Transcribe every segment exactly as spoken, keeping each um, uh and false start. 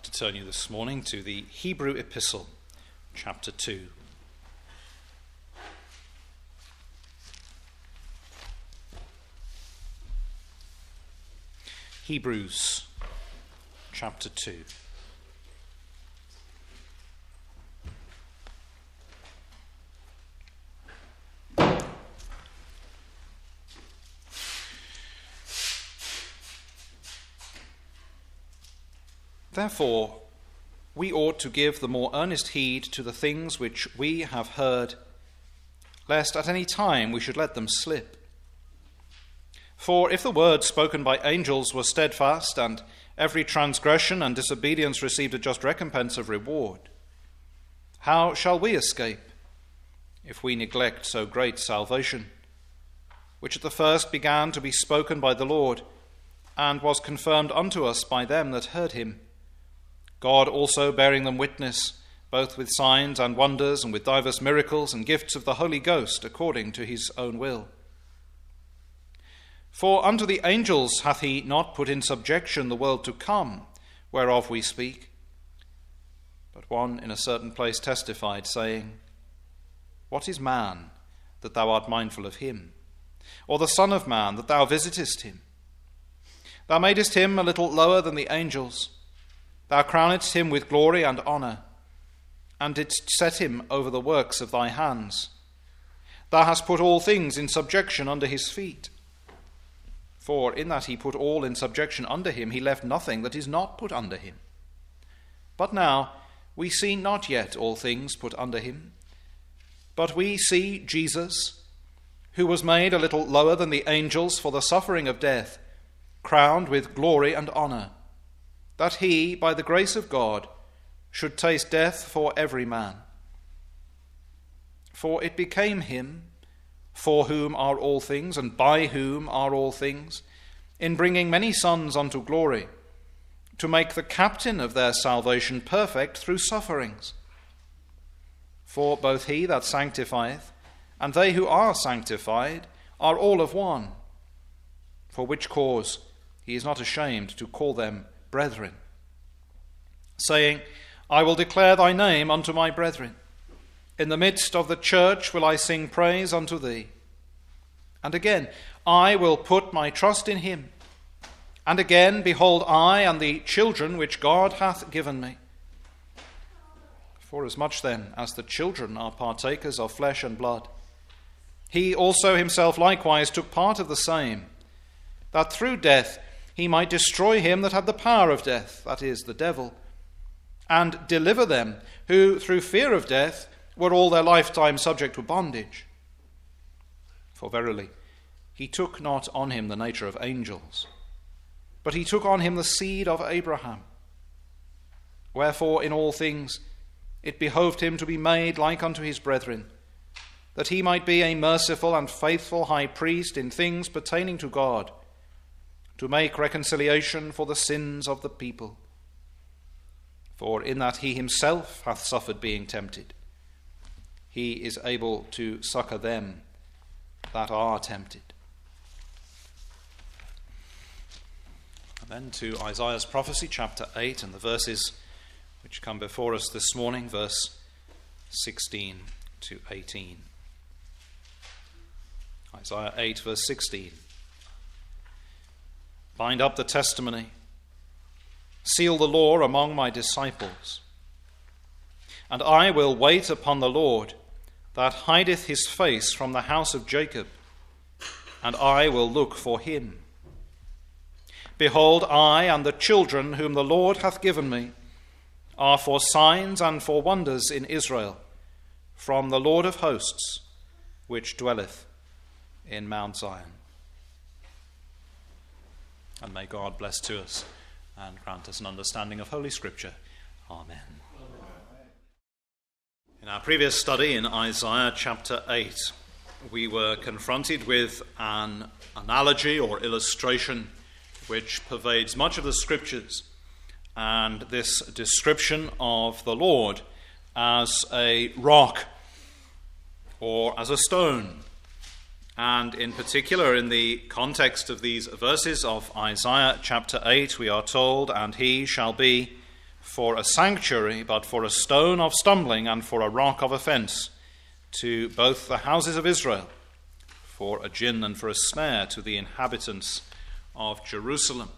to turn you this morning to the Hebrew Epistle, chapter two. Hebrews, chapter two. Therefore, we ought to give the more earnest heed to the things which we have heard, lest at any time we should let them slip. For if the word spoken by angels was steadfast, and every transgression and disobedience received a just recompense of reward, how shall we escape if we neglect so great salvation, which at the first began to be spoken by the Lord, and was confirmed unto us by them that heard him? God also bearing them witness, both with signs and wonders, and with divers miracles and gifts of the Holy Ghost, according to his own will. For unto the angels hath he not put in subjection the world to come, whereof we speak. But one in a certain place testified, saying, What is man, that thou art mindful of him? Or the Son of man, that thou visitest him? Thou madest him a little lower than the angels. Thou crownedst him with glory and honour, and didst set him over the works of thy hands. Thou hast put all things in subjection under his feet. For in that he put all in subjection under him, he left nothing that is not put under him. But now we see not yet all things put under him, but we see Jesus, who was made a little lower than the angels for the suffering of death, crowned with glory and honour, that he, by the grace of God, should taste death for every man. For it became him, for whom are all things, and by whom are all things, in bringing many sons unto glory, to make the captain of their salvation perfect through sufferings. For both he that sanctifieth, and they who are sanctified, are all of one, for which cause he is not ashamed to call them brethren, saying, I will declare thy name unto my brethren. In the midst of the church will I sing praise unto thee. And again, I will put my trust in him. And again, behold, I and the children which God hath given me. Forasmuch then as the children are partakers of flesh and blood, he also himself likewise took part of the same, that through death he might destroy him that had the power of death, that is, the devil, and deliver them who, through fear of death, were all their lifetime subject to bondage. For verily, he took not on him the nature of angels, but he took on him the seed of Abraham. Wherefore, in all things, it behoved him to be made like unto his brethren, that he might be a merciful and faithful high priest in things pertaining to God, to make reconciliation for the sins of the people. For in that he himself hath suffered being tempted, he is able to succour them that are tempted. And then to Isaiah's prophecy, chapter eight, and the verses which come before us this morning, verse sixteen to eighteen. Isaiah eight, verse sixteen. Bind up the testimony, seal the law among my disciples. And I will wait upon the Lord, that hideth his face from the house of Jacob, and I will look for him. Behold, I and the children whom the Lord hath given me are for signs and for wonders in Israel, from the Lord of hosts, which dwelleth in Mount Zion. And may God bless to us and grant us an understanding of Holy Scripture. Amen. In our previous study in Isaiah chapter eight, we were confronted with an analogy or illustration which pervades much of the Scriptures, and this description of the Lord as a rock or as a stone. And in particular, in the context of these verses of Isaiah chapter eight, we are told, and he shall be for a sanctuary, but for a stone of stumbling and for a rock of offence to both the houses of Israel, for a gin and for a snare to the inhabitants of Jerusalem.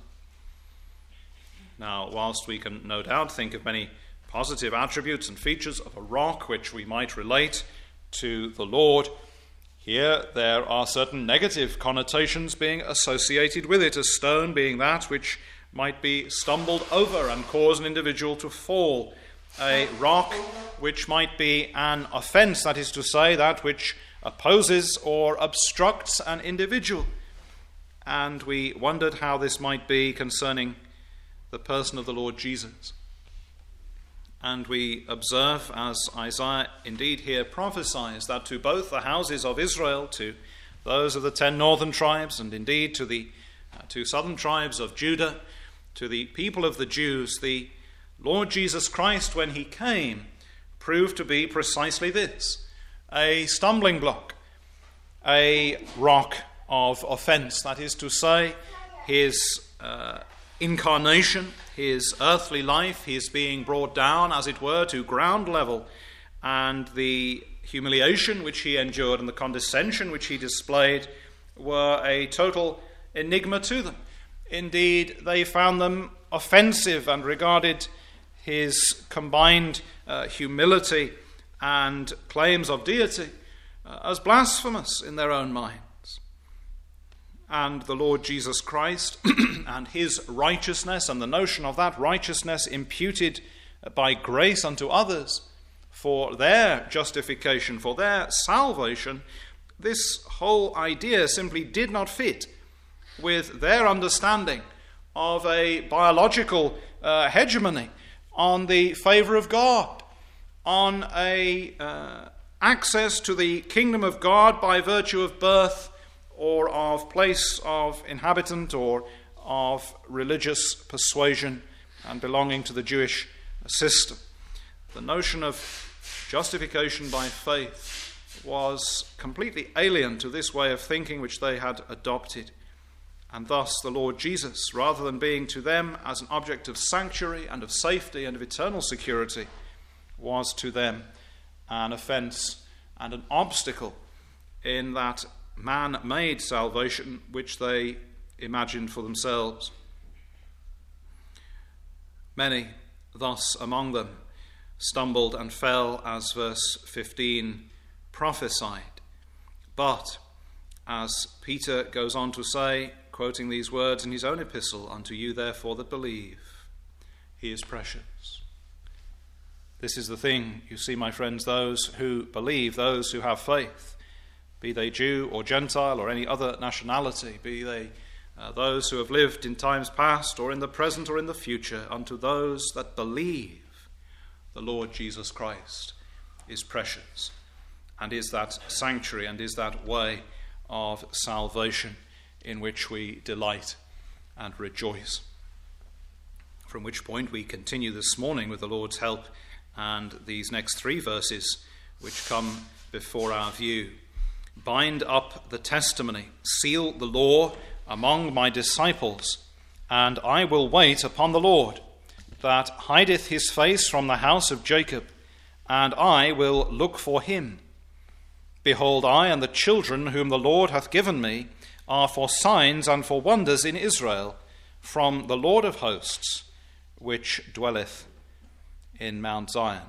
Now, whilst we can no doubt think of many positive attributes and features of a rock which we might relate to the Lord, here there are certain negative connotations being associated with it, a stone being that which might be stumbled over and cause an individual to fall, a rock which might be an offence, that is to say, that which opposes or obstructs an individual. And we wondered how this might be concerning the person of the Lord Jesus. And we observe, as Isaiah indeed here prophesies, that to both the houses of Israel, to those of the ten northern tribes, and indeed to the uh, two southern tribes of Judah, to the people of the Jews, the Lord Jesus Christ, when he came, proved to be precisely this: a stumbling block, a rock of offence. That is to say, his uh, incarnation, his earthly life, his being brought down, as it were, to ground level, and the humiliation which he endured and the condescension which he displayed were a total enigma to them. Indeed, they found them offensive and regarded his combined uh, humility and claims of deity uh, as blasphemous in their own minds. And the Lord Jesus Christ and his righteousness and the notion of that righteousness imputed by grace unto others for their justification, for their salvation, this whole idea simply did not fit with their understanding of a biological uh, hegemony on the favour of God, on a uh, access to the kingdom of God by virtue of birth or of place of inhabitant or of religious persuasion and belonging to the Jewish system. The notion of justification by faith was completely alien to this way of thinking which they had adopted. And thus the Lord Jesus, rather than being to them as an object of sanctuary and of safety and of eternal security, was to them an offence and an obstacle in that man-made salvation which they imagined for themselves. Many thus among them stumbled and fell, as verse fifteen prophesied. But, as Peter goes on to say, quoting these words in his own epistle, "Unto you therefore that believe, he is precious." This is the thing, you see, my friends, those who believe, those who have faith, be they Jew or Gentile or any other nationality, be they uh, those who have lived in times past or in the present or in the future, unto those that believe, the Lord Jesus Christ is precious and is that sanctuary and is that way of salvation in which we delight and rejoice. From which point we continue this morning with the Lord's help and these next three verses which come before our view. Bind up the testimony, seal the law among my disciples, and I will wait upon the Lord, that hideth his face from the house of Jacob, and I will look for him. Behold, I and the children whom the Lord hath given me are for signs and for wonders in Israel, from the Lord of hosts, which dwelleth in Mount Zion.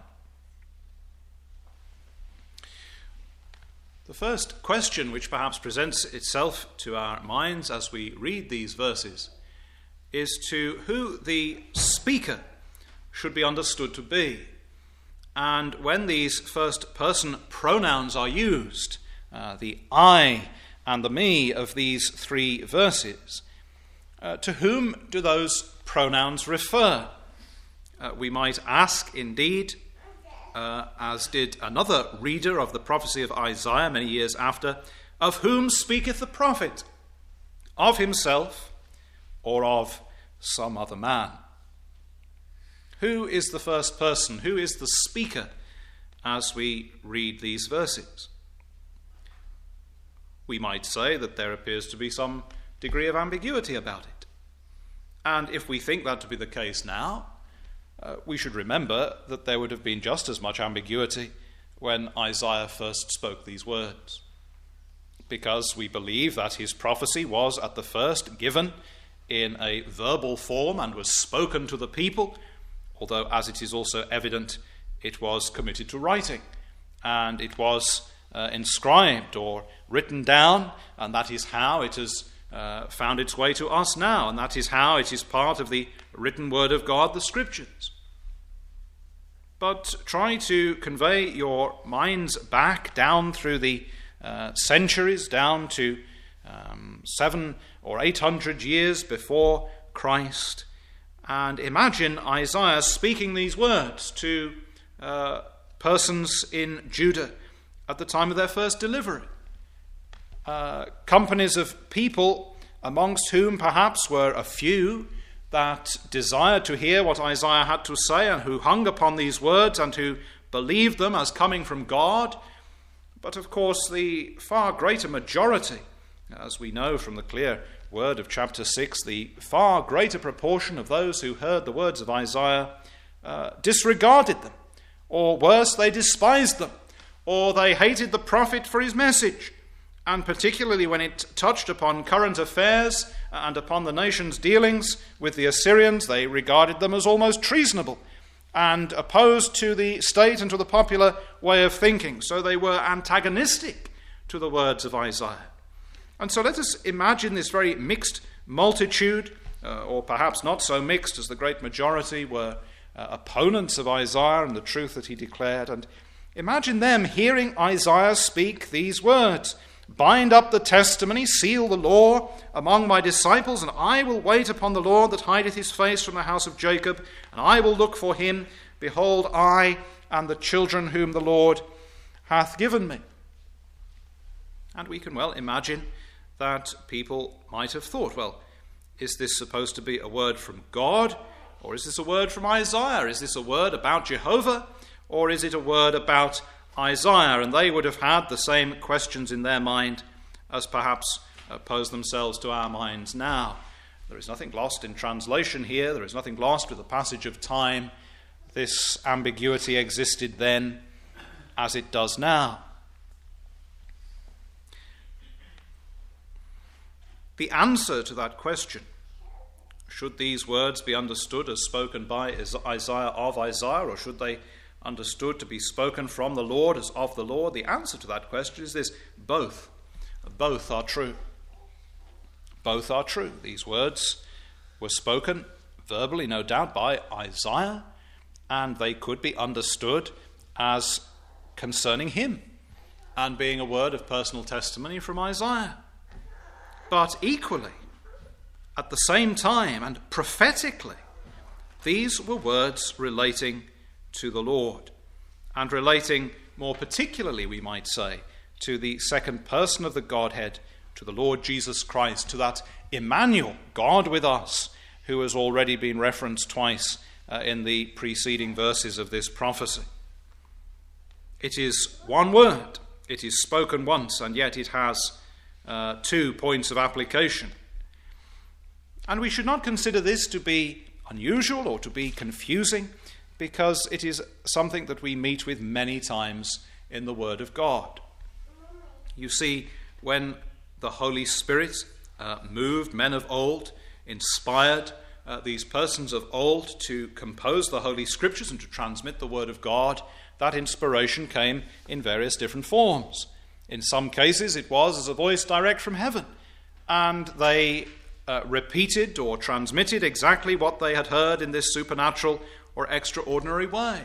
The first question which perhaps presents itself to our minds as we read these verses is to who the speaker should be understood to be. And when these first person pronouns are used, uh, the I and the me of these three verses, uh, to whom do those pronouns refer? Uh, we might ask, indeed, Uh, as did another reader of the prophecy of Isaiah many years after, of whom speaketh the prophet? Of himself or of some other man? Who is the first person? Who is the speaker as we read these verses? We might say that there appears to be some degree of ambiguity about it. And if we think that to be the case now, uh, we should remember that there would have been just as much ambiguity when Isaiah first spoke these words, because we believe that his prophecy was at the first given in a verbal form and was spoken to the people, although, as it is also evident, it was committed to writing, and it was uh, inscribed or written down, and that is how it has uh, found its way to us now, and that is how it is part of the written word of God, the Scriptures. But try to convey your minds back down through the uh, centuries, down to um, seven or eight hundred years before Christ, and imagine Isaiah speaking these words to uh, persons in Judah at the time of their first delivery. Uh, companies of people, amongst whom perhaps were a few that desired to hear what Isaiah had to say and who hung upon these words and who believed them as coming from God. But of course the far greater majority, as we know from the clear word of chapter six, the far greater proportion of those who heard the words of Isaiah uh, disregarded them, or worse, they despised them, or they hated the prophet for his message. And particularly when it touched upon current affairs and upon the nation's dealings with the Assyrians, they regarded them as almost treasonable and opposed to the state and to the popular way of thinking. So they were antagonistic to the words of Isaiah. And so let us imagine this very mixed multitude, uh, or perhaps not so mixed, as the great majority were uh, opponents of Isaiah and the truth that he declared. And imagine them hearing Isaiah speak these words: "Bind up the testimony, seal the law among my disciples, and I will wait upon the Lord that hideth his face from the house of Jacob, and I will look for him. Behold, I and the children whom the Lord hath given me." And we can well imagine that people might have thought, well, is this supposed to be a word from God, or is this a word from Isaiah? Is this a word about Jehovah, or is it a word about Isaiah? And they would have had the same questions in their mind as perhaps uh, pose themselves to our minds now. There is nothing lost in translation here. There is nothing lost with the passage of time. This ambiguity existed then as it does now. The answer to that question, should these words be understood as spoken by Isaiah of Isaiah, or should they understood to be spoken from the Lord as of the Lord? The answer to that question is this: both. Both are true. Both are true. These words were spoken verbally, no doubt, by Isaiah, and they could be understood as concerning him and being a word of personal testimony from Isaiah. But equally, at the same time and prophetically, these were words relating to the Lord, and relating more particularly, we might say, to the second person of the Godhead, to the Lord Jesus Christ, to that Emmanuel, God with us, who has already been referenced twice uh, in the preceding verses of this prophecy. It is one word, it is spoken once, and yet it has uh, two points of application. And we should not consider this to be unusual or to be confusing, because it is something that we meet with many times in the Word of God. You see, when the Holy Spirit uh, moved men of old, inspired uh, these persons of old to compose the Holy Scriptures and to transmit the Word of God, that inspiration came in various different forms. In some cases it was as a voice direct from heaven, and they uh, repeated or transmitted exactly what they had heard in this supernatural or extraordinary way.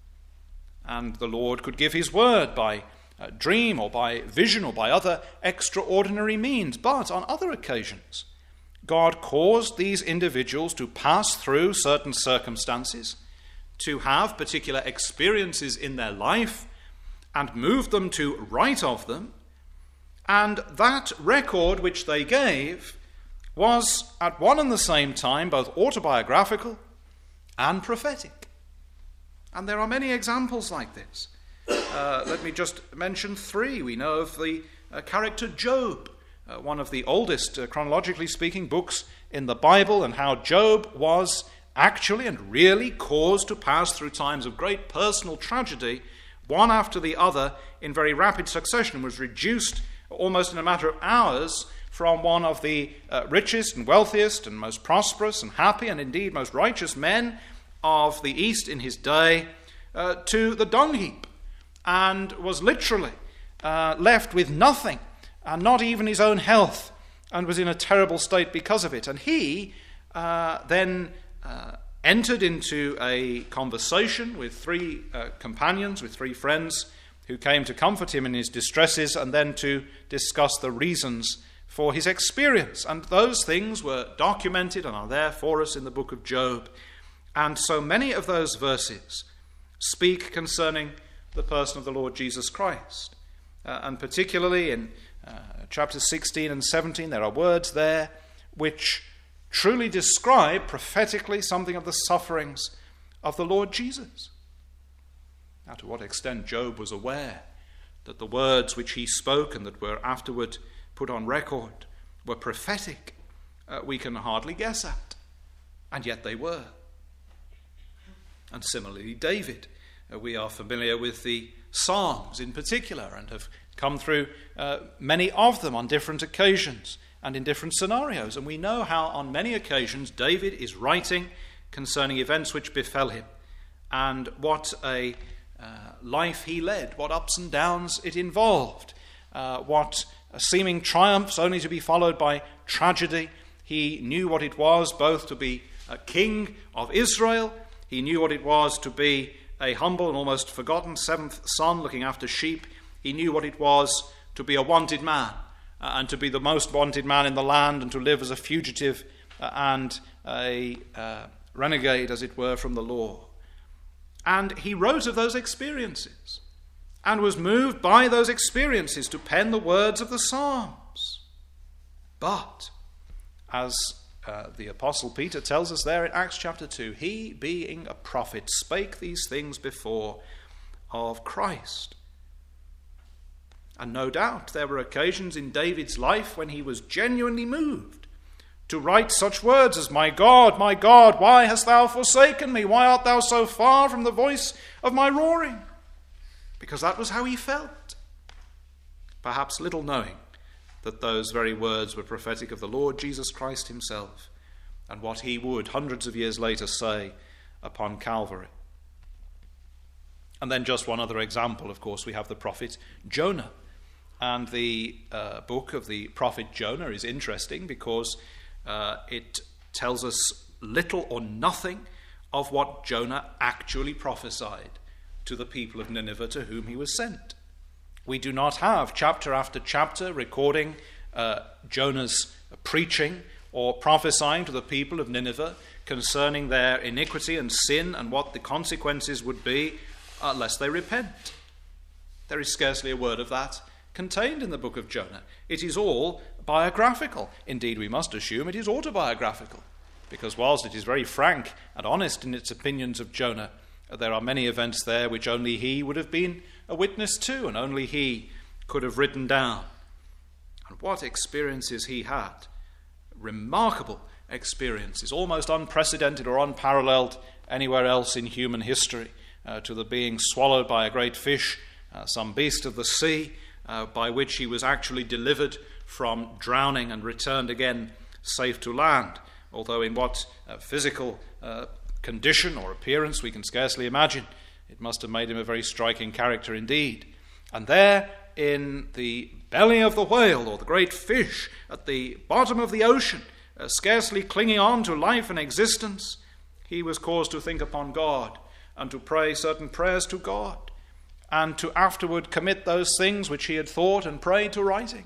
And the Lord could give his word by uh, dream or by vision or by other extraordinary means. But on other occasions, God caused these individuals to pass through certain circumstances, to have particular experiences in their life, and moved them to write of them. And that record which they gave was at one and the same time both autobiographical and prophetic. And there are many examples like this. Uh, let me just mention three. We know of the uh, character Job, uh, one of the oldest, uh, chronologically speaking, books in the Bible, and how Job was actually and really caused to pass through times of great personal tragedy, one after the other, in very rapid succession, was reduced almost in a matter of hours from one of the uh, richest and wealthiest and most prosperous and happy and indeed most righteous men of the East in his day uh, to the dung heap, and was literally uh, left with nothing, and not even his own health, and was in a terrible state because of it. And he uh, then uh, entered into a conversation with three uh, companions, with three friends, who came to comfort him in his distresses and then to discuss the reasons for his experience. And those things were documented and are there for us in the book of Job. And so many of those verses speak concerning the person of the Lord Jesus Christ. Uh, and particularly in uh, chapters sixteen and seventeen, there are words there which truly describe prophetically something of the sufferings of the Lord Jesus. Now, to what extent Job was aware that the words which he spoke and that were afterward put on record were prophetic, uh, we can hardly guess at. And yet they were. And similarly, David. Uh, we are familiar with the Psalms in particular and have come through uh, many of them on different occasions and in different scenarios. And we know how on many occasions David is writing concerning events which befell him and what a uh, life he led, what ups and downs it involved, uh, what seeming triumphs only to be followed by tragedy. He knew what it was both to be a king of Israel. He knew what it was to be a humble and almost forgotten seventh son looking after sheep. He knew what it was to be a wanted man uh, and to be the most wanted man in the land and to live as a fugitive uh, and a uh, renegade, as it were, from the law. And he wrote of those experiences and was moved by those experiences to pen the words of the Psalms. But, as uh, the Apostle Peter tells us there in Acts chapter two, he, being a prophet, spake these things before of Christ. And no doubt there were occasions in David's life when he was genuinely moved to write such words as, "My God, my God, why hast thou forsaken me? Why art thou so far from the voice of my roaring?" Because that was how he felt. Perhaps little knowing that those very words were prophetic of the Lord Jesus Christ himself and what he would hundreds of years later say upon Calvary. And then just one other example, of course, we have the prophet Jonah. And the uh, book of the prophet Jonah is interesting because uh, it tells us little or nothing of what Jonah actually prophesied to the people of Nineveh to whom he was sent. We do not have chapter after chapter recording uh, Jonah's preaching or prophesying to the people of Nineveh concerning their iniquity and sin and what the consequences would be unless they repent. There is scarcely a word of that contained in the book of Jonah. It is all biographical. Indeed, we must assume it is autobiographical, because whilst it is very frank and honest in its opinions of Jonah, there are many events there which only he would have been a witness to and only he could have written down. And what experiences he had. Remarkable experiences, almost unprecedented or unparalleled anywhere else in human history, uh, to the being swallowed by a great fish, uh, some beast of the sea, uh, by which he was actually delivered from drowning and returned again safe to land, although in what uh, physical uh, condition or appearance we can scarcely imagine. It must have made him a very striking character indeed. And there in the belly of the whale, or the great fish at the bottom of the ocean, uh, scarcely clinging on to life and existence, he was caused to think upon God and to pray certain prayers to God and to afterward commit those things which he had thought and prayed to writing.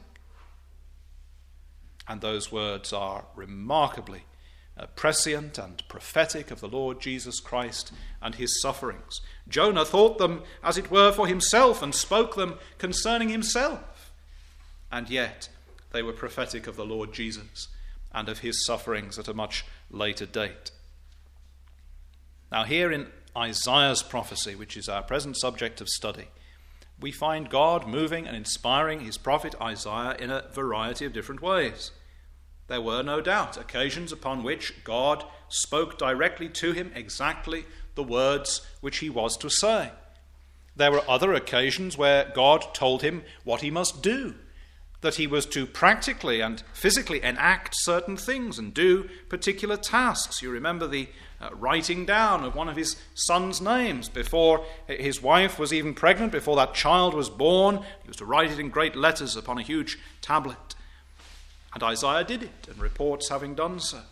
And those words are remarkably Uh, prescient and prophetic of the Lord Jesus Christ and his sufferings. Jonah thought them, as it were, for himself and spoke them concerning himself. And yet they were prophetic of the Lord Jesus and of his sufferings at a much later date. Now here in Isaiah's prophecy, which is our present subject of study, we find God moving and inspiring his prophet Isaiah in a variety of different ways. There were no doubt occasions upon which God spoke directly to him exactly the words which he was to say. There were other occasions where God told him what he must do, that he was to practically and physically enact certain things and do particular tasks. You remember the uh, writing down of one of his son's names before his wife was even pregnant, before that child was born. He was to write it in great letters upon a huge tablet. And Isaiah did it, and reports having done so.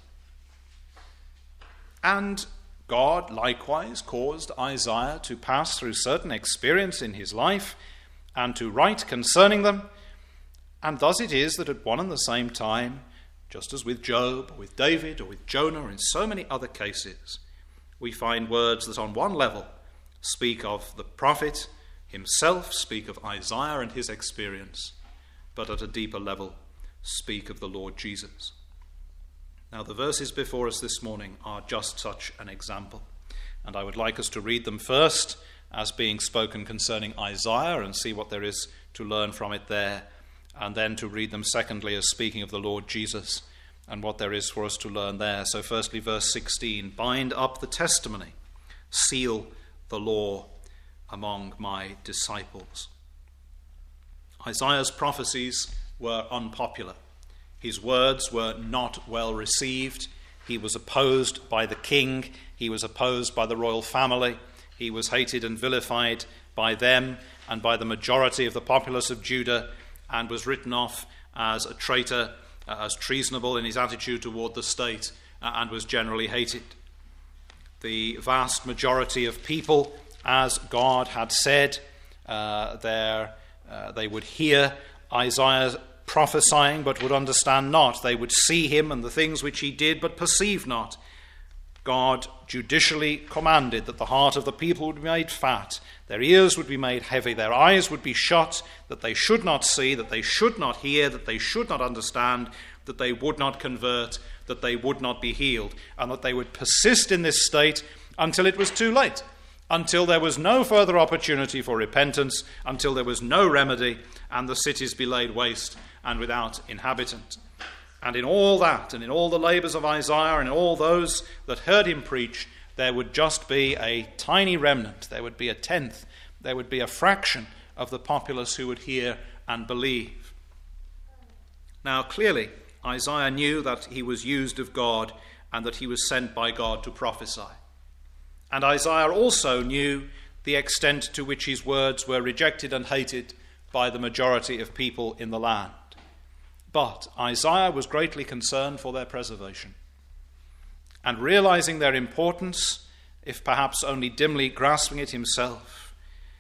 And God likewise caused Isaiah to pass through certain experience in his life and to write concerning them. And thus it is that at one and the same time, just as with Job, or with David, or with Jonah, or in so many other cases, we find words that on one level speak of the prophet himself, speak of Isaiah and his experience, but at a deeper level speak of the Lord Jesus. Now, the verses before us this morning are just such an example, and I would like us to read them first as being spoken concerning Isaiah and see what there is to learn from it there, and then to read them secondly as speaking of the Lord Jesus and what there is for us to learn there. So firstly, verse sixteen, bind up the testimony, seal the law among my disciples. Isaiah's prophecies were unpopular. His words were not well received. He was opposed by the king. He was opposed by the royal family. He was hated and vilified by them and by the majority of the populace of Judah, and was written off as a traitor, uh, as treasonable in his attitude toward the state, uh, and was generally hated. The vast majority of people, as God had said, uh, there, uh, they would hear Isaiah prophesying, but would understand not. They would see him and the things which he did, but perceive not. God judicially commanded that the heart of the people would be made fat, their ears would be made heavy, their eyes would be shut, that they should not see, that they should not hear, that they should not understand, that they would not convert, that they would not be healed, and that they would persist in this state until it was too late, until there was no further opportunity for repentance, until there was no remedy, and the cities be laid waste and without inhabitant. And in all that, and in all the labours of Isaiah, and in all those that heard him preach, there would just be a tiny remnant, there would be a tenth, there would be a fraction of the populace who would hear and believe. Now clearly, Isaiah knew that he was used of God and that he was sent by God to prophesy. And Isaiah also knew the extent to which his words were rejected and hated by the majority of people in the land. But Isaiah was greatly concerned for their preservation. And realizing their importance, if perhaps only dimly grasping it himself,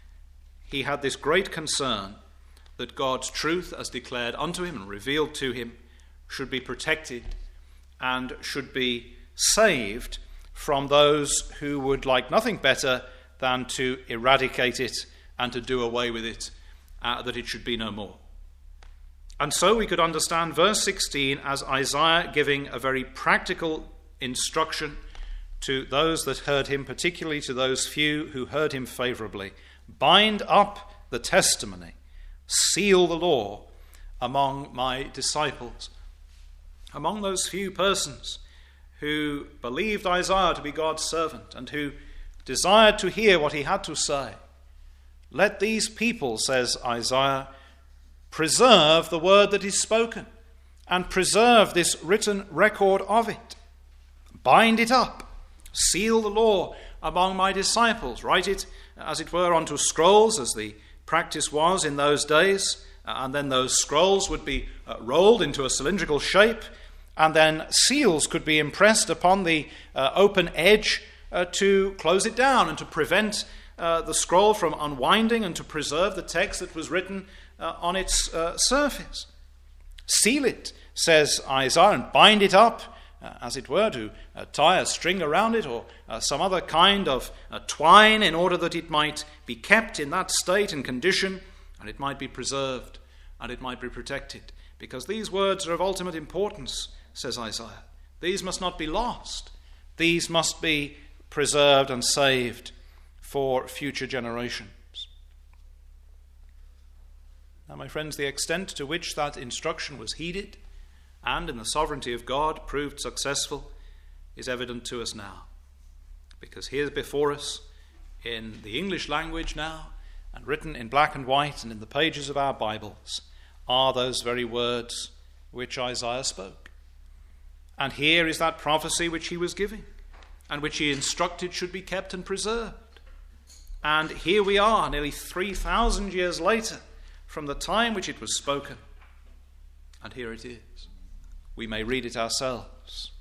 he had this great concern that God's truth, as declared unto him and revealed to him, should be protected and should be saved from those who would like nothing better than to eradicate it and to do away with it, uh, that it should be no more. And so we could understand verse sixteen as Isaiah giving a very practical instruction to those that heard him, particularly to those few who heard him favorably. Bind up the testimony, seal the law among my disciples. Among those few persons who believed Isaiah to be God's servant and who desired to hear what he had to say, let these people, says Isaiah, preserve the word that is spoken and preserve this written record of it. Bind it up, seal the law among my disciples, write it, as it were, onto scrolls, as the practice was in those days, and then those scrolls would be uh, rolled into a cylindrical shape, and then seals could be impressed upon the uh, open edge uh, to close it down and to prevent uh, the scroll from unwinding and to preserve the text that was written uh, on its uh, surface. Seal it, says Isaiah, and bind it up, uh, as it were, to uh, tie a string around it or uh, some other kind of uh, twine in order that it might be kept in that state and condition, and it might be preserved and it might be protected. Because these words are of ultimate importance, says Isaiah. These must not be lost. These must be preserved and saved for future generations. Now, my friends, the extent to which that instruction was heeded and in the sovereignty of God proved successful is evident to us now. Because here before us, in the English language now, and written in black and white and in the pages of our Bibles, are those very words which Isaiah spoke. And here is that prophecy which he was giving, and which he instructed should be kept and preserved. And here we are, nearly three thousand years later, from the time which it was spoken. And here it is. We may read it ourselves.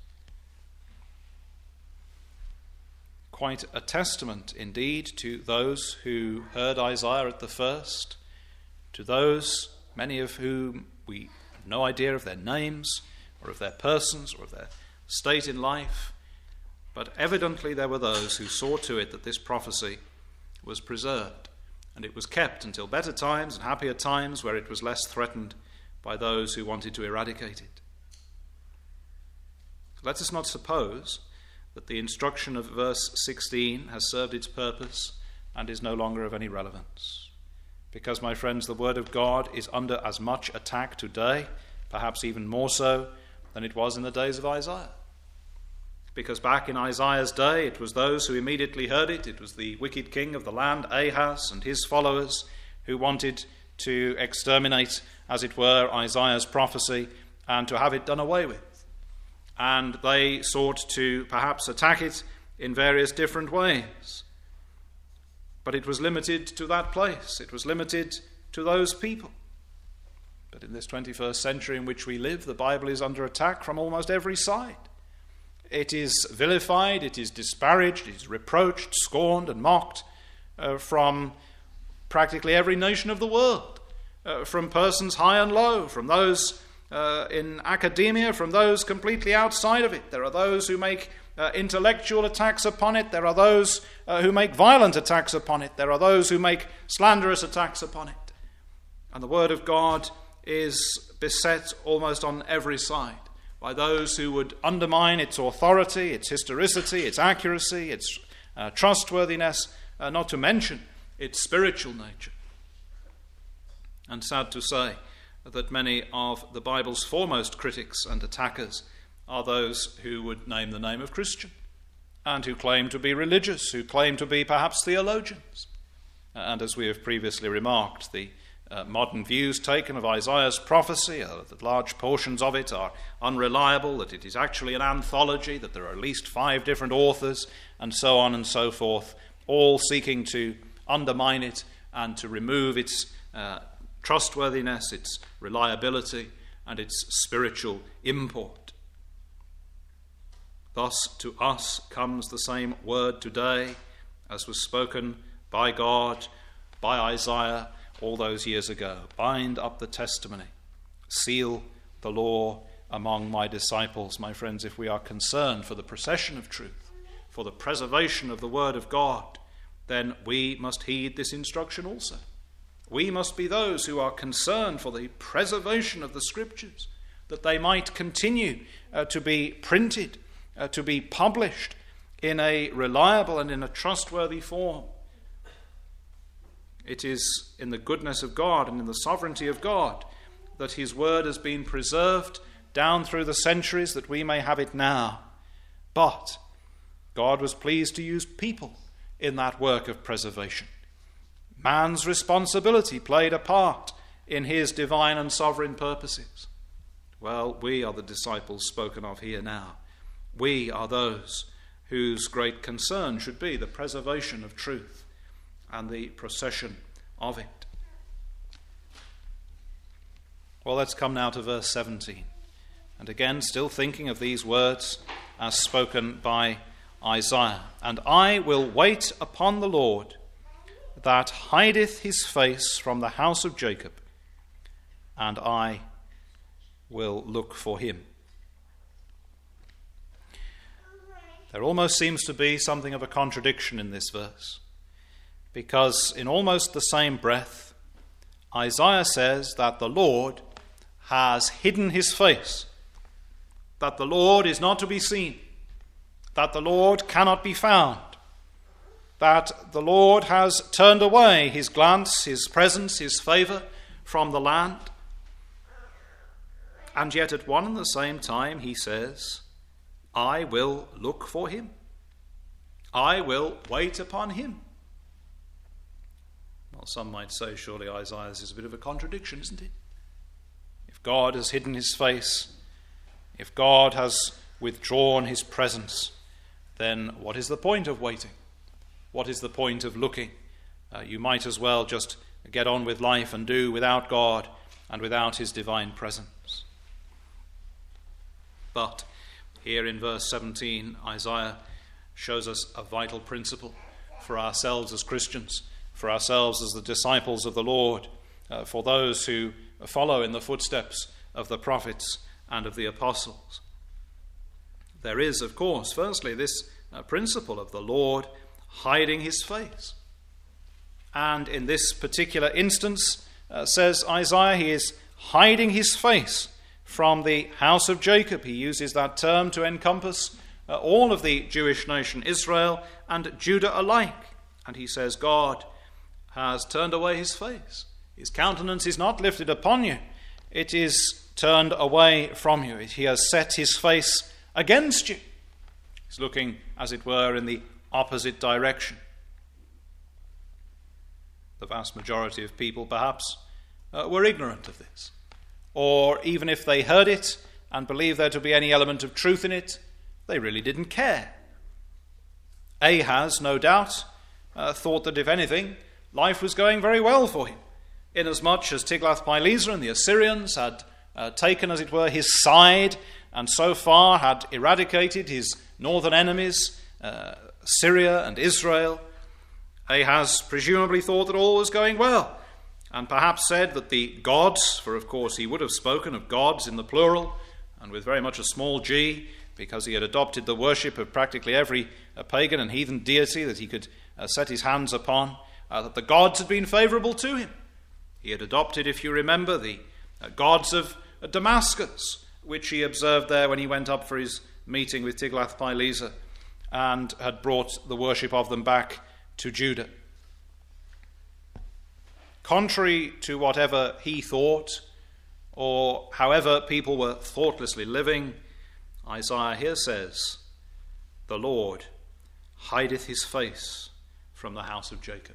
Quite a testament indeed to those who heard Isaiah at the first, to those, many of whom we have no idea of their names or of their persons or of their state in life, but evidently there were those who saw to it that this prophecy was preserved, and it was kept until better times and happier times where it was less threatened by those who wanted to eradicate it. Let us not suppose that the instruction of verse sixteen has served its purpose and is no longer of any relevance. Because, my friends, the word of God is under as much attack today, perhaps even more so, than it was in the days of Isaiah. Because back in Isaiah's day, it was those who immediately heard it, it was the wicked king of the land, Ahaz, and his followers, who wanted to exterminate, as it were, Isaiah's prophecy and to have it done away with. And they sought to perhaps attack it in various different ways. But it was limited to that place. It was limited to those people. But in this twenty-first century in which we live, the Bible is under attack from almost every side. It is vilified, it is disparaged, it is reproached, scorned, and mocked uh, from practically every nation of the world, uh, from persons high and low, from those uh, in academia, from those completely outside of it. There are those who make uh, intellectual attacks upon it. There are those uh, who make violent attacks upon it. There are those who make slanderous attacks upon it. And the Word of God is beset almost on every side by those who would undermine its authority, its historicity, its accuracy, its uh, trustworthiness, uh, not to mention its spiritual nature. And sad to say that many of the Bible's foremost critics and attackers are those who would name the name of Christian and who claim to be religious, who claim to be perhaps theologians. And as we have previously remarked, the Uh, modern views taken of Isaiah's prophecy, uh, that large portions of it are unreliable, that it is actually an anthology, that there are at least five different authors, and so on and so forth, all seeking to undermine it and to remove its uh, trustworthiness, its reliability, and its spiritual import. Thus to us comes the same word today as was spoken by God, by Isaiah, all those years ago. Bind up the testimony, seal the law among my disciples. My friends, if we are concerned for the procession of truth, for the preservation of the word of God, then we must heed this instruction also. We must be those who are concerned for the preservation of the scriptures, that they might continue uh, to be printed, uh, to be published in a reliable and in a trustworthy form. It is in the goodness of God and in the sovereignty of God that his word has been preserved down through the centuries that we may have it now. But God was pleased to use people in that work of preservation. Man's responsibility played a part in his divine and sovereign purposes. Well, we are the disciples spoken of here now. We are those whose great concern should be the preservation of truth and the procession of it. Well, let's come now to verse seventeen. And again, still thinking of these words as spoken by Isaiah. And I will wait upon the Lord, that hideth his face from the house of Jacob, and I will look for him. There almost seems to be something of a contradiction in this verse, because in almost the same breath, Isaiah says that the Lord has hidden his face, that the Lord is not to be seen, that the Lord cannot be found, that the Lord has turned away his glance, his presence, his favor from the land. And yet at one and the same time he says, I will look for him. I will wait upon him. Well, some might say, surely Isaiah, this is a bit of a contradiction, isn't it? If God has hidden his face, if God has withdrawn his presence, then what is the point of waiting? What is the point of looking? Uh, you might as well just get on with life and do without God and without his divine presence. But here in verse seventeen, Isaiah shows us a vital principle for ourselves as Christians, for ourselves as the disciples of the Lord, uh, for those who follow in the footsteps of the prophets and of the apostles. There is, of course, firstly, this uh, principle of the Lord hiding his face. And in this particular instance, uh, says Isaiah, he is hiding his face from the house of Jacob. He uses that term to encompass uh, all of the Jewish nation, Israel and Judah alike. And he says, God has turned away his face. His countenance is not lifted upon you. It is turned away from you. He has set his face against you. He's looking, as it were, in the opposite direction. The vast majority of people, perhaps, uh, were ignorant of this. Or even if they heard it and believed there to be any element of truth in it, they really didn't care. Ahaz, no doubt, uh, thought that if anything, life was going very well for him, inasmuch as Tiglath-Pileser and the Assyrians had uh, taken, as it were, his side, and so far had eradicated his northern enemies, uh, Syria and Israel. Ahaz presumably thought that all was going well, and perhaps said that the gods, for of course he would have spoken of gods in the plural, and with very much a small g, because he had adopted the worship of practically every uh, pagan and heathen deity that he could uh, set his hands upon, uh, that the gods had been favourable to him. He had adopted, if you remember, the uh, gods of uh, Damascus, which he observed there when he went up for his meeting with Tiglath-Pileser, and had brought the worship of them back to Judah. Contrary to whatever he thought, or however people were thoughtlessly living, Isaiah here says, the Lord hideth his face from the house of Jacob.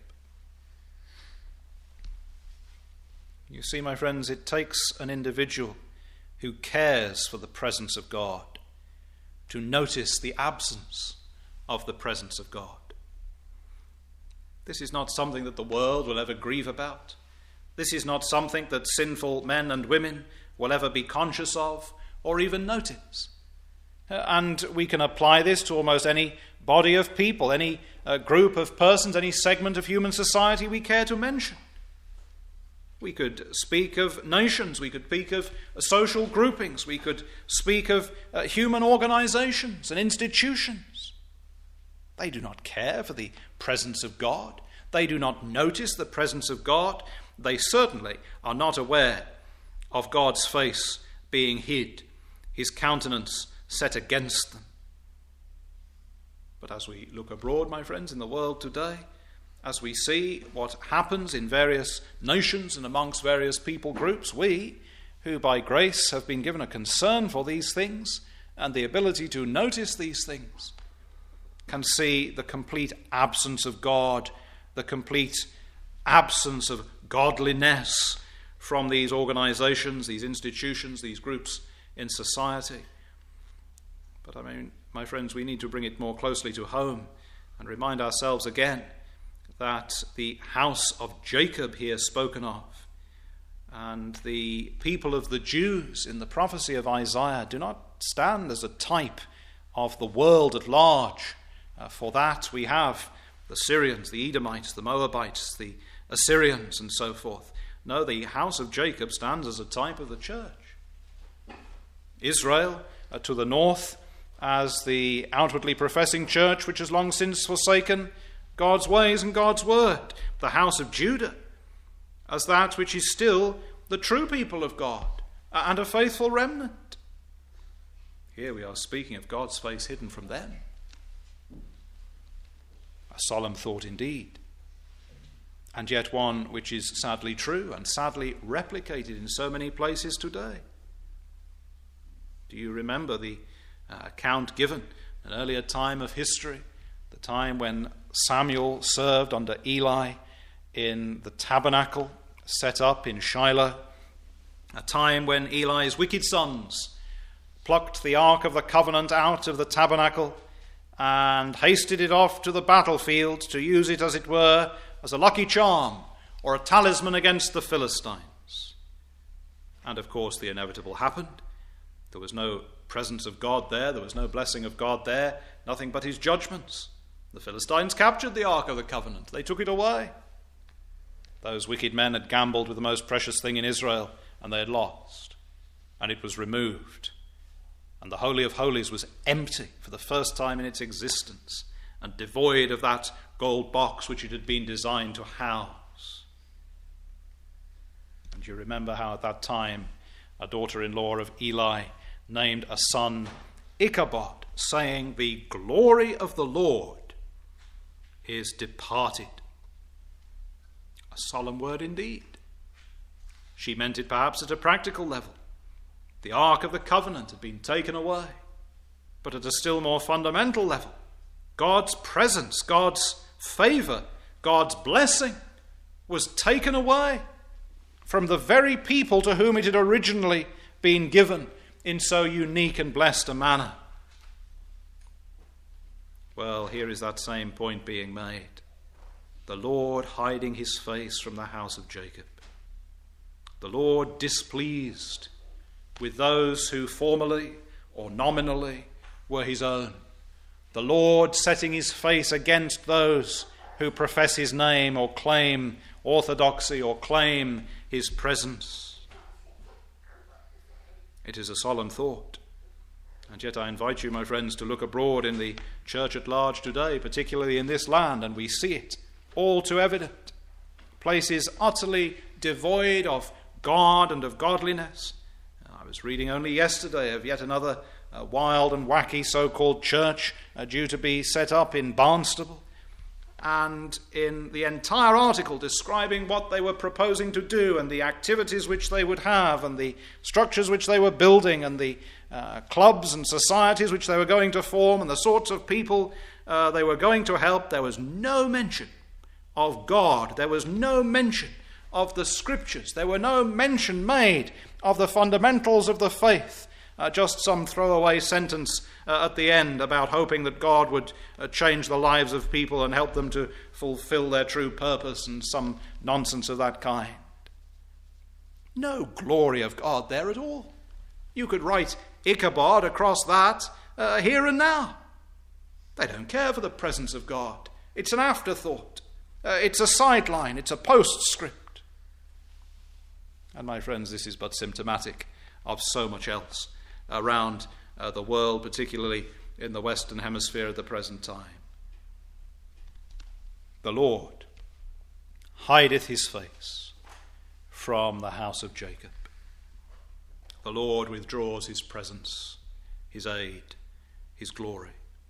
You see, my friends, it takes an individual who cares for the presence of God to notice the absence of the presence of God. This is not something that the world will ever grieve about. This is not something that sinful men and women will ever be conscious of or even notice. And we can apply this to almost any body of people, any uh, group of persons, any segment of human society we care to mention. We could speak of nations, we could speak of uh, social groupings, we could speak of uh, human organizations and institutions. They do not care for the presence of God. They do not notice the presence of God. They certainly are not aware of God's face being hid, his countenance set against them. But as we look abroad, my friends, in the world today, as we see what happens in various nations and amongst various people groups, we, who by grace have been given a concern for these things and the ability to notice these things, can see the complete absence of God, the complete absence of godliness from these organizations, these institutions, these groups in society. But I mean, my friends, we need to bring it more closely to home and remind ourselves again that the house of Jacob here spoken of and the people of the Jews in the prophecy of Isaiah do not stand as a type of the world at large. Uh, for that we have the Syrians, the Edomites, the Moabites, the Assyrians, and so forth. No, the house of Jacob stands as a type of the church. Israel uh, to the north as the outwardly professing church which has long since forsaken God's ways and God's word. The house of Judah as that which is still the true people of God uh, and a faithful remnant. Here we are speaking of God's face hidden from them. A solemn thought indeed, and yet one which is sadly true and sadly replicated in so many places today. Do you remember the uh, account given, an earlier time of history, the time when Samuel served under Eli in the tabernacle set up in Shiloh, a time when Eli's wicked sons plucked the Ark of the Covenant out of the tabernacle and hasted it off to the battlefield to use it, as it were, as a lucky charm or a talisman against the Philistines. And of course the inevitable happened. There was no presence of God there, there was no blessing of God there, nothing but his judgments. The Philistines captured the Ark of the Covenant. They took it away. Those wicked men had gambled with the most precious thing in Israel, and they had lost. And it was removed. And the Holy of Holies was empty for the first time in its existence, and devoid of that gold box which it had been designed to house. And you remember how at that time a daughter-in-law of Eli named a son Ichabod, saying, "The glory of the Lord is departed." A solemn word indeed. She meant it perhaps at a practical level. The Ark of the Covenant had been taken away. But at a still more fundamental level, God's presence, God's favour, God's blessing was taken away from the very people to whom it had originally been given in so unique and blessed a manner. Well, here is that same point being made. The Lord hiding his face from the house of Jacob. The Lord displeased with those who formerly or nominally were his own. The Lord setting his face against those who profess his name or claim orthodoxy or claim his presence. It is a solemn thought. And yet I invite you, my friends, to look abroad in the church at large today, particularly in this land, and we see it all too evident. Places utterly devoid of God and of godliness. I was reading only yesterday of yet another uh, wild and wacky so-called church uh, due to be set up in Barnstable. And in the entire article describing what they were proposing to do and the activities which they would have and the structures which they were building and the uh, clubs and societies which they were going to form and the sorts of people uh, they were going to help, there was no mention of God. There was no mention of the Scriptures. There were no mention made of the fundamentals of the faith. Uh, just some throwaway sentence uh, at the end about hoping that God would uh, change the lives of people and help them to fulfill their true purpose, and some nonsense of that kind. No glory of God there at all. You could write Ichabod across that uh, here and now. They don't care for the presence of God. It's an afterthought. Uh, it's a sideline. It's a postscript. And my friends, this is but symptomatic of so much else around uh, the world, particularly in the Western Hemisphere at the present time. The Lord hideth his face from the house of Jacob. The Lord withdraws his presence, his aid, his glory.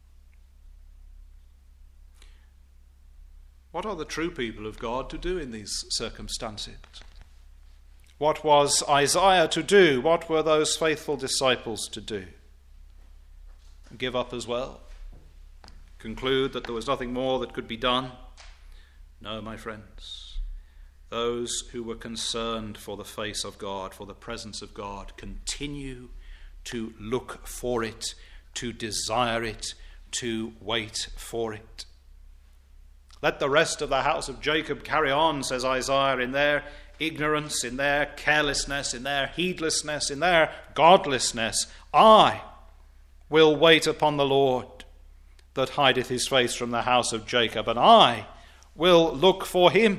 What are the true people of God to do in these circumstances? What was Isaiah to do? What were those faithful disciples to do? Give up as well? Conclude that there was nothing more that could be done? No, my friends. Those who were concerned for the face of God, for the presence of God, continue to look for it, to desire it, to wait for it. Let the rest of the house of Jacob carry on, says Isaiah, in their ignorance, in their carelessness, in their heedlessness, in their godlessness. I will wait upon the Lord that hideth his face from the house of Jacob, and I will look for him.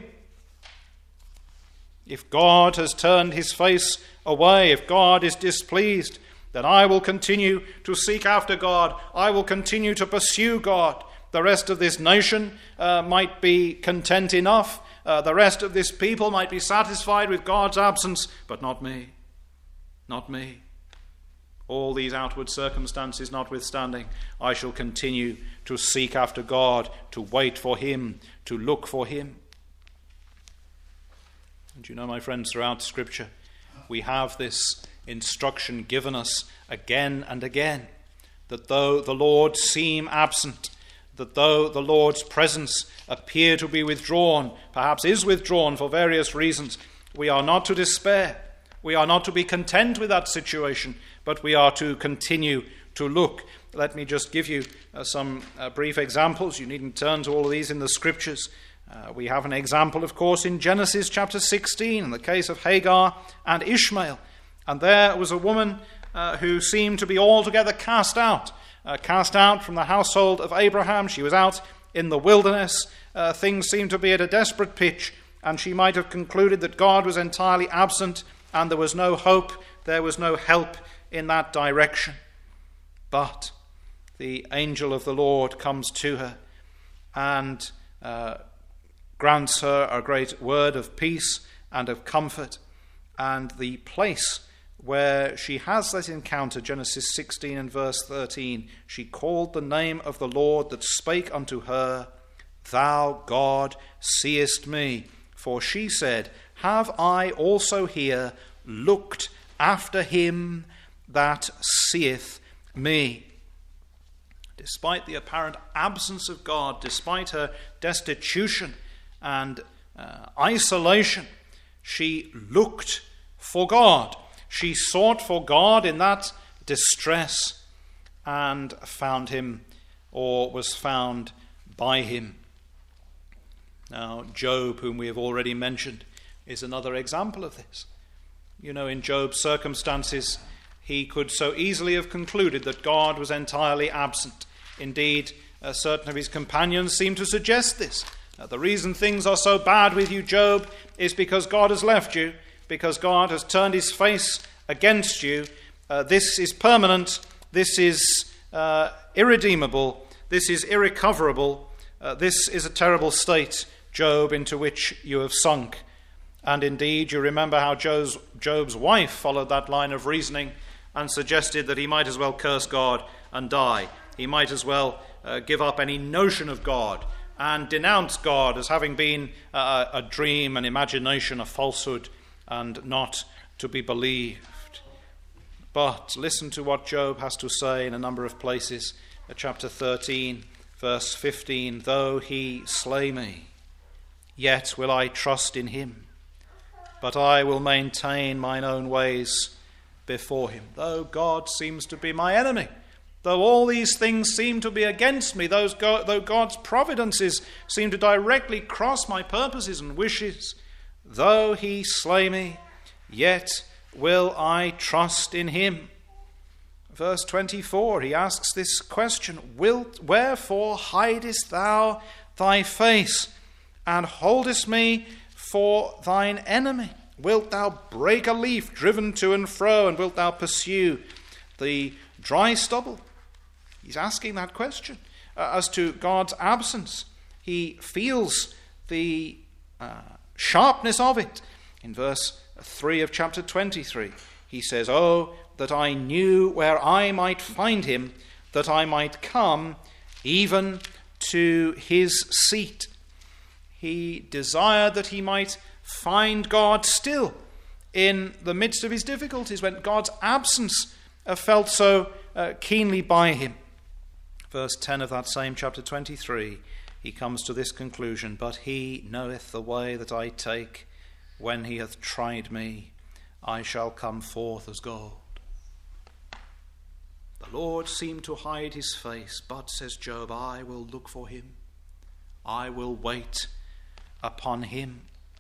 If God has turned his face away, if God is displeased, then I will continue to seek after God. I will continue to pursue God. The rest of this nation uh, might be content enough. Uh, the rest of this people might be satisfied with God's absence, but not me. Not me. All these outward circumstances notwithstanding, I shall continue to seek after God, to wait for him, to look for him. And you know, my friends, throughout Scripture, we have this instruction given us again and again. that though the Lord seem absent, that though the Lord's presence appear to be withdrawn, perhaps is withdrawn for various reasons, we are not to despair. We are not to be content with that situation, but we are to continue to look. Let me just give you uh, some uh, brief examples. You needn't turn to all of these in the scriptures. Uh, we have an example, of course, in Genesis chapter sixteen, in the case of Hagar and Ishmael. And there was a woman uh, who seemed to be altogether cast out, uh, cast out from the household of Abraham. She was out in the wilderness. Uh, things seemed to be at a desperate pitch, and she might have concluded that God was entirely absent and there was no hope, there was no help in that direction. But the angel of the Lord comes to her and uh, grants her a great word of peace and of comfort. And the place where she has that encounter, Genesis sixteen and verse thirteen, she called the name of the Lord that spake unto her, Thou, God, seest me. For she said, Have I also here looked after him that seeth me? Despite the apparent absence of God, despite her destitution and uh, isolation, she looked for God. She sought for God in that distress and found him, or was found by him. Now, Job, whom we have already mentioned, is another example of this. You know, in Job's circumstances, he could so easily have concluded that God was entirely absent. Indeed, uh, certain of his companions seem to suggest this. Uh, the reason things are so bad with you, Job, is because God has left you, because God has turned his face against you. Uh, this is permanent. This is uh, irredeemable. This is irrecoverable. Uh, this is a terrible state, Job, into which you have sunk. And indeed, you remember how Job's, Job's wife followed that line of reasoning and suggested that he might as well curse God and die. He might as well uh, give up any notion of God and denounce God as having been uh, a dream, an imagination, a falsehood, and not to be believed. But listen to what Job has to say in a number of places. Uh, chapter thirteen, verse fifteen, Though he slay me, yet will I trust in him. But I will maintain mine own ways before him. Though God seems to be my enemy, though all these things seem to be against me, those go- though God's providences seem to directly cross my purposes and wishes, though he slay me, yet will I trust in him. Verse twenty-four, he asks this question, Wilt, Wherefore hidest thou thy face, and holdest me for thine enemy? Wilt thou break a leaf driven to and fro, and wilt thou pursue the dry stubble? He's asking that question uh, as to God's absence. He feels the uh, sharpness of it. In verse three of chapter twenty-three, he says, Oh, that I knew where I might find him, that I might come even to his seat. He desired that he might find God still in the midst of his difficulties, when God's absence uh, felt so uh, keenly by him. Verse ten of that same chapter twenty-three, he comes to this conclusion, But he knoweth the way that I take. When he hath tried me, I shall come forth as gold. The Lord seemed to hide his face, but, says Job, I will look for him. I will wait upon him.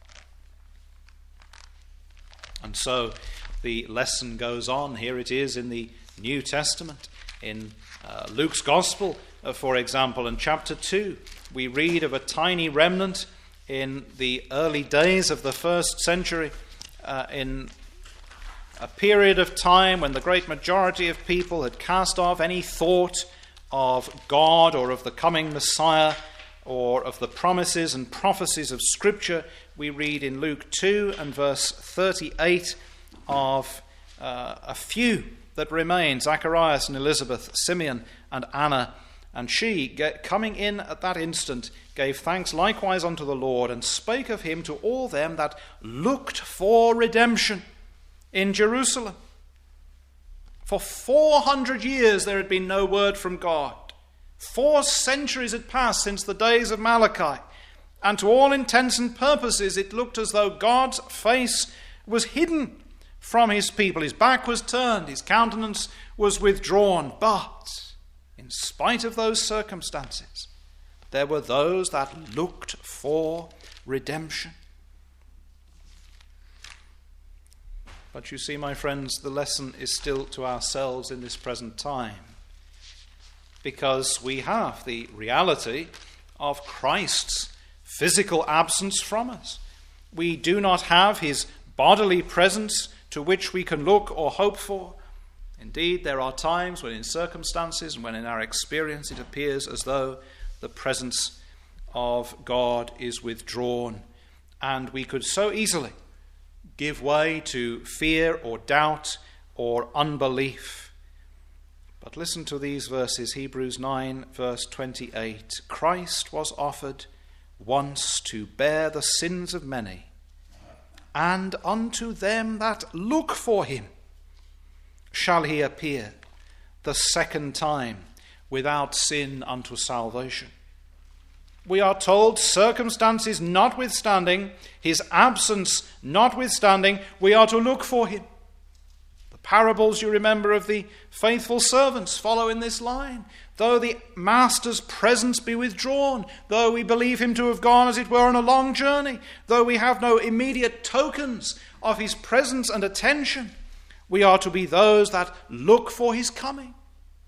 And so the lesson goes on. Here it is in the New Testament. In uh, Luke's Gospel, uh, for example, in chapter two, we read of a tiny remnant in the early days of the first century, uh, in a period of time when the great majority of people had cast off any thought of God or of the coming Messiah or of the promises and prophecies of Scripture. We read in Luke two and verse thirty-eight of uh, a few that remain, Zacharias and Elizabeth, Simeon and Anna. And she, get, coming in at that instant, gave thanks likewise unto the Lord, and spake of him to all them that looked for redemption in Jerusalem. For four hundred years there had been no word from God. Four centuries had passed since the days of Malachi. And to all intents and purposes, it looked as though God's face was hidden from his people. His back was turned, his countenance was withdrawn. But in spite of those circumstances, there were those that looked for redemption. But you see, my friends, the lesson is still to ourselves in this present time, because we have the reality of Christ's physical absence from us. We do not have his bodily presence to which we can look or hope for. Indeed, there are times when in circumstances and when in our experience it appears as though the presence of God is withdrawn, and we could so easily give way to fear or doubt or unbelief. But listen to these verses, Hebrews nine, verse twenty-eight. Christ was offered once to bear the sins of many, and unto them that look for him shall he appear the second time without sin unto salvation. We are told, circumstances notwithstanding, his absence notwithstanding, we are to look for him. The parables, you remember, of the faithful servants follow in this line. Though the master's presence be withdrawn, though we believe him to have gone, as it were, on a long journey, though we have no immediate tokens of his presence and attention, we are to be those that look for his coming.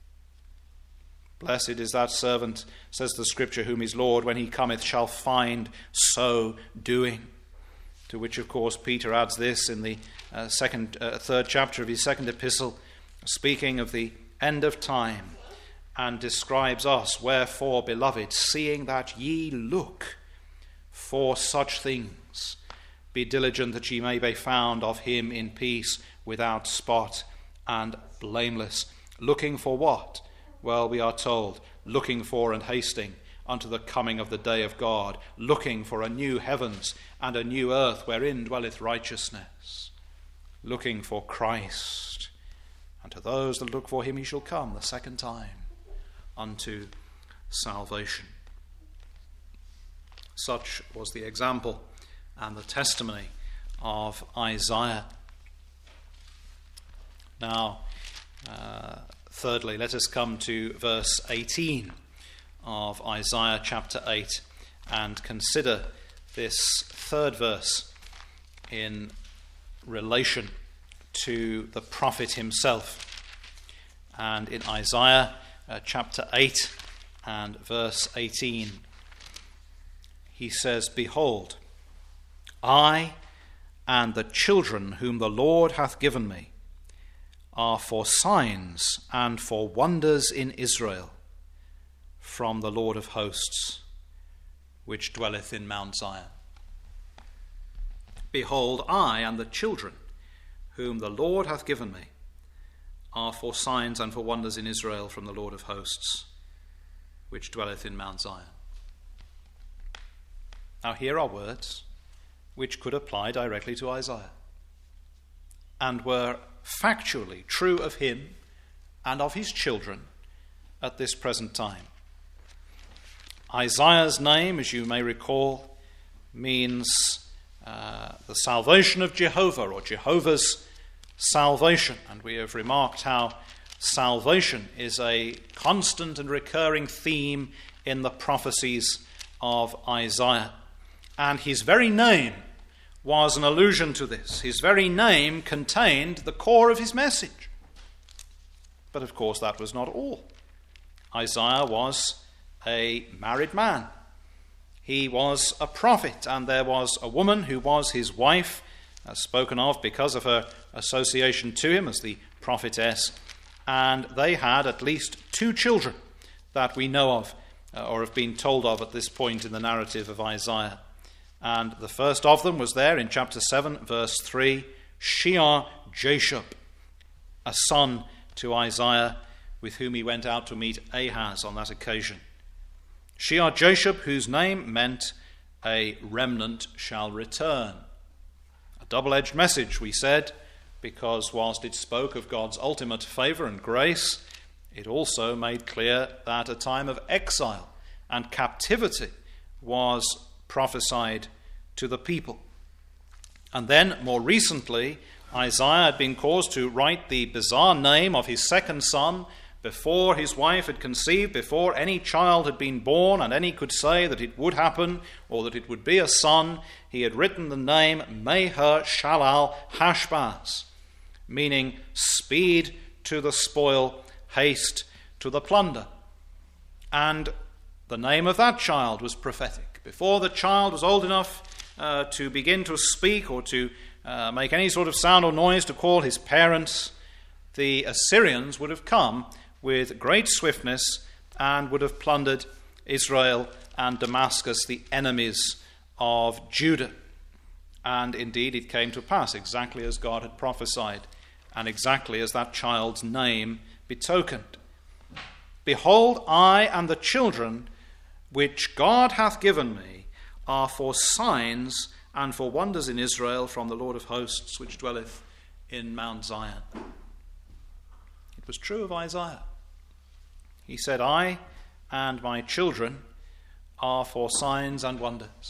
Blessed is that servant, says the Scripture, whom his Lord, when he cometh, shall find so doing. To which, of course, Peter adds this in the uh, second, uh, third chapter of his second epistle, speaking of the end of time, and describes us, wherefore, beloved, seeing that ye look for such things, be diligent that ye may be found of him in peace, without spot and blameless. Looking for what? Well, we are told, looking for and hasting unto the coming of the day of God, looking for a new heavens and a new earth wherein dwelleth righteousness, looking for Christ. And to those that look for him he shall come the second time unto salvation. Such was the example and the testimony of Isaiah. Now, uh, thirdly, let us come to verse eighteen of Isaiah chapter eight and consider this third verse in relation to the prophet himself. And in Isaiah uh, chapter eight and verse eighteen, he says, Behold, I and the children whom the Lord hath given me are for signs and for wonders in Israel from the Lord of hosts, which dwelleth in Mount Zion. Behold, I and the children whom the Lord hath given me are for signs and for wonders in Israel from the Lord of hosts, which dwelleth in Mount Zion. Now here are words which could apply directly to Isaiah and were factually true of him and of his children at this present time. Isaiah's name, as you may recall, means uh, the salvation of Jehovah, or Jehovah's salvation. And we have remarked how salvation is a constant and recurring theme in the prophecies of Isaiah. And his very name was an allusion to this. His very name contained the core of his message. But of course that was not all. Isaiah was a married man. He was a prophet, and there was a woman who was his wife, as spoken of because of her association to him as the prophetess, and they had at least two children that we know of, uh, or have been told of at this point in the narrative of Isaiah. And the first of them was there in chapter seven, verse three, Shear-Jashub, a son to Isaiah, with whom he went out to meet Ahaz on that occasion. Shear-Jashub, whose name meant a remnant shall return. A double-edged message, we said, because whilst it spoke of God's ultimate favour and grace, it also made clear that a time of exile and captivity was prophesied to the people. And then, more recently, Isaiah had been caused to write the bizarre name of his second son before his wife had conceived, before any child had been born, and any could say that it would happen or that it would be a son. He had written the name Maher-shalal-hash-baz, meaning speed to the spoil, haste to the plunder. And the name of that child was prophetic. Before the child was old enough uh, to begin to speak or to uh, make any sort of sound or noise to call his parents, the Assyrians would have come with great swiftness and would have plundered Israel and Damascus, the enemies of Judah. And indeed it came to pass exactly as God had prophesied, and exactly as that child's name betokened. Behold, I and the children which God hath given me are for signs and for wonders in Israel from the Lord of hosts, which dwelleth in Mount Zion. It was true of Isaiah. He said, I and my children are for signs and wonders.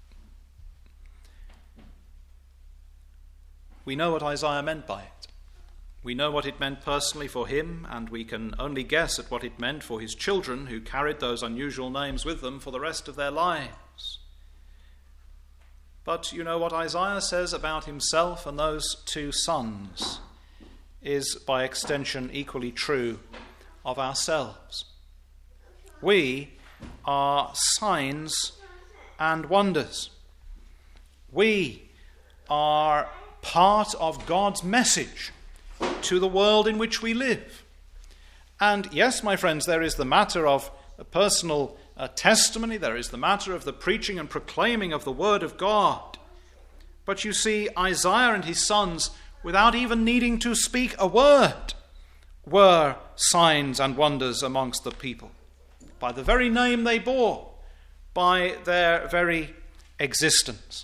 We know what Isaiah meant by it. We know what it meant personally for him, and we can only guess at what it meant for his children, who carried those unusual names with them for the rest of their lives. But you know what Isaiah says about himself and those two sons is by extension equally true of ourselves. We are signs and wonders. We are part of God's message to the world in which we live. And yes, my friends, there is the matter of a personal uh, testimony, there is the matter of the preaching and proclaiming of the word of God. But you see, Isaiah and his sons, without even needing to speak a word, were signs and wonders amongst the people, by the very name they bore, by their very existence.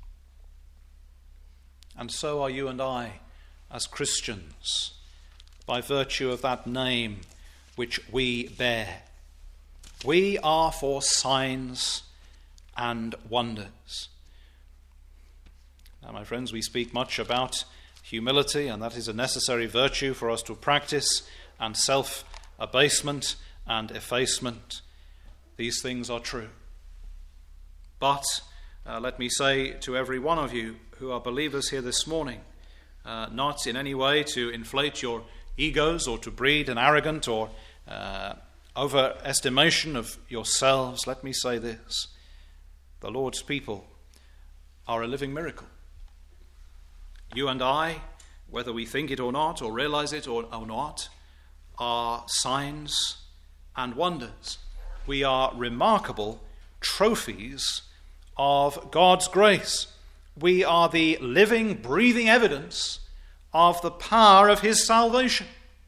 And so are you and I as Christians, by virtue of that name which we bear. We are for signs and wonders. Now, my friends, we speak much about humility, and that is a necessary virtue for us to practice, and self-abasement and effacement. These things are true. But uh, let me say to every one of you who are believers here this morning, uh, not in any way to inflate your egos or to breed an arrogant or uh, overestimation of yourselves, let me say this: the Lord's people are a living miracle. You and I, whether we think it or not, or realize it or, or not, are signs and wonders. We are remarkable trophies of God's grace. We are the living, breathing evidence of the power of his salvation.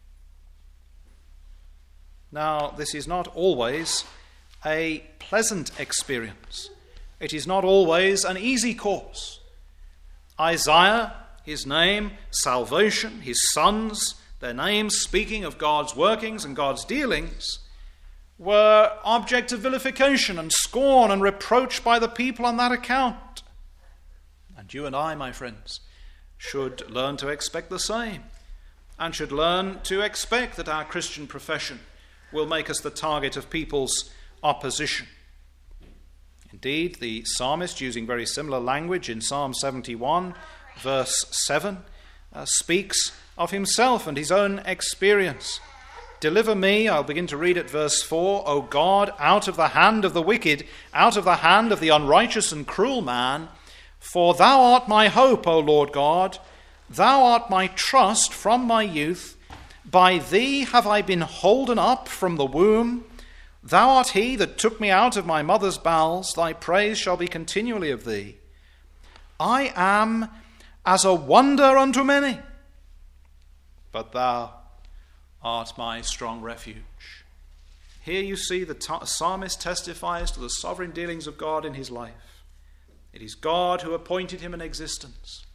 Now, this is not always a pleasant experience. It is not always an easy course. Isaiah, his name, salvation, his sons, their names speaking of God's workings and God's dealings, were object of vilification and scorn and reproach by the people on that account. And you and I, my friends, should learn to expect the same, and should learn to expect that our Christian profession will make us the target of people's opposition. Indeed, the psalmist, using very similar language in Psalm seventy-one, verse seven, uh, speaks of himself and his own experience. Deliver me, I'll begin to read at verse four, O God, out of the hand of the wicked, out of the hand of the unrighteous and cruel man, for thou art my hope, O Lord God, thou art my trust from my youth. By thee have I been holden up from the womb. Thou art he that took me out of my mother's bowels. Thy praise shall be continually of thee. I am as a wonder unto many, but thou art my strong refuge. Here you see the t- psalmist testifies to the sovereign dealings of God in his life. It is God who appointed him an existence.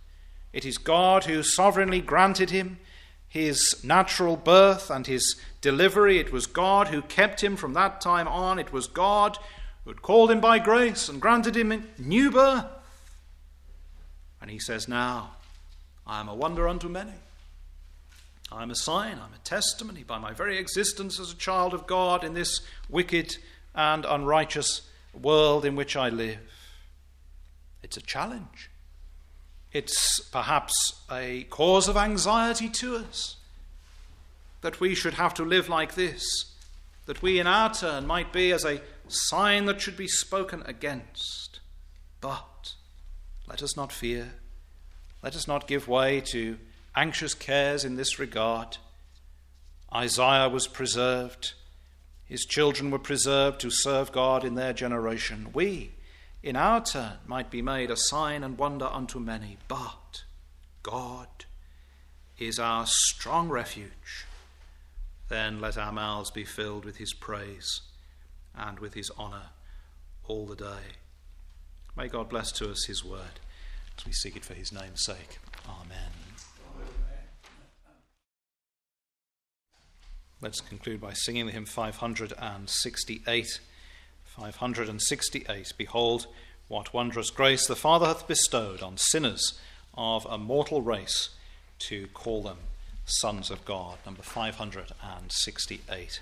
It is God who sovereignly granted him his natural birth and his delivery. It was God who kept him from that time on. It was God who had called him by grace and granted him a new birth. And he says, now, I am a wonder unto many. I am a sign, I am a testimony by my very existence as a child of God in this wicked and unrighteous world in which I live. It's a challenge. It's perhaps a cause of anxiety to us that we should have to live like this, that we in our turn might be as a sign that should be spoken against. But let us not fear. Let us not give way to anxious cares in this regard. Isaiah was preserved. His children were preserved to serve God in their generation. We, in our turn, might be made a sign and wonder unto many. But God is our strong refuge. Then let our mouths be filled with his praise and with his honour all the day. May God bless to us his word as we seek it for his name's sake. Amen. Let's conclude by singing the hymn five hundred sixty-eight. five hundred sixty-eight. Behold, what wondrous grace the Father hath bestowed on sinners of a mortal race to call them sons of God. Number five hundred sixty-eight.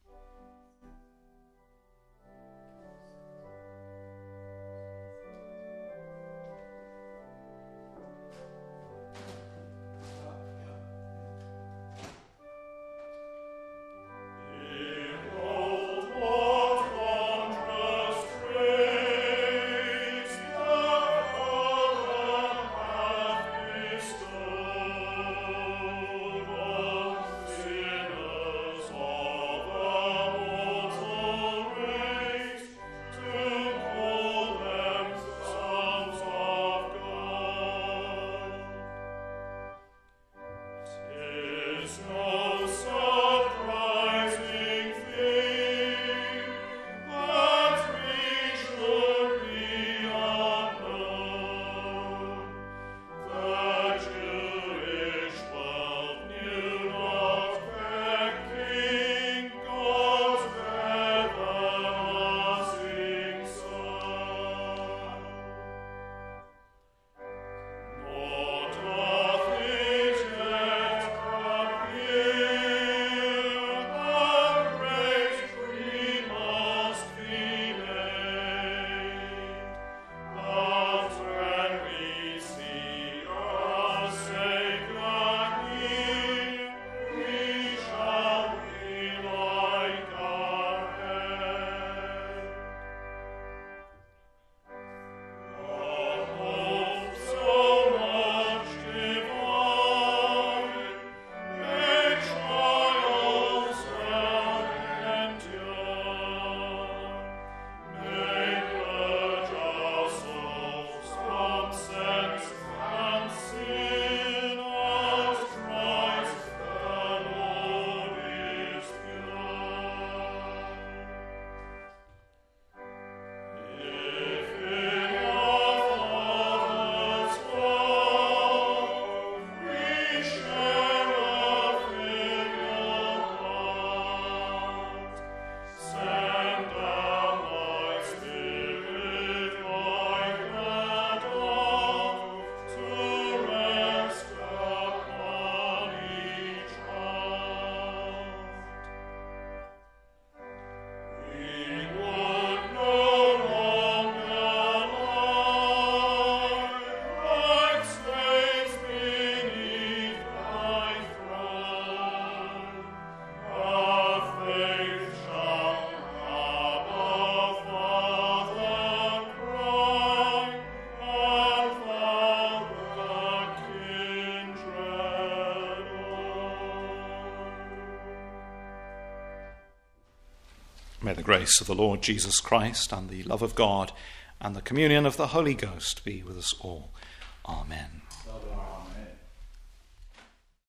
May the grace of the Lord Jesus Christ and the love of God and the communion of the Holy Ghost be with us all. Amen.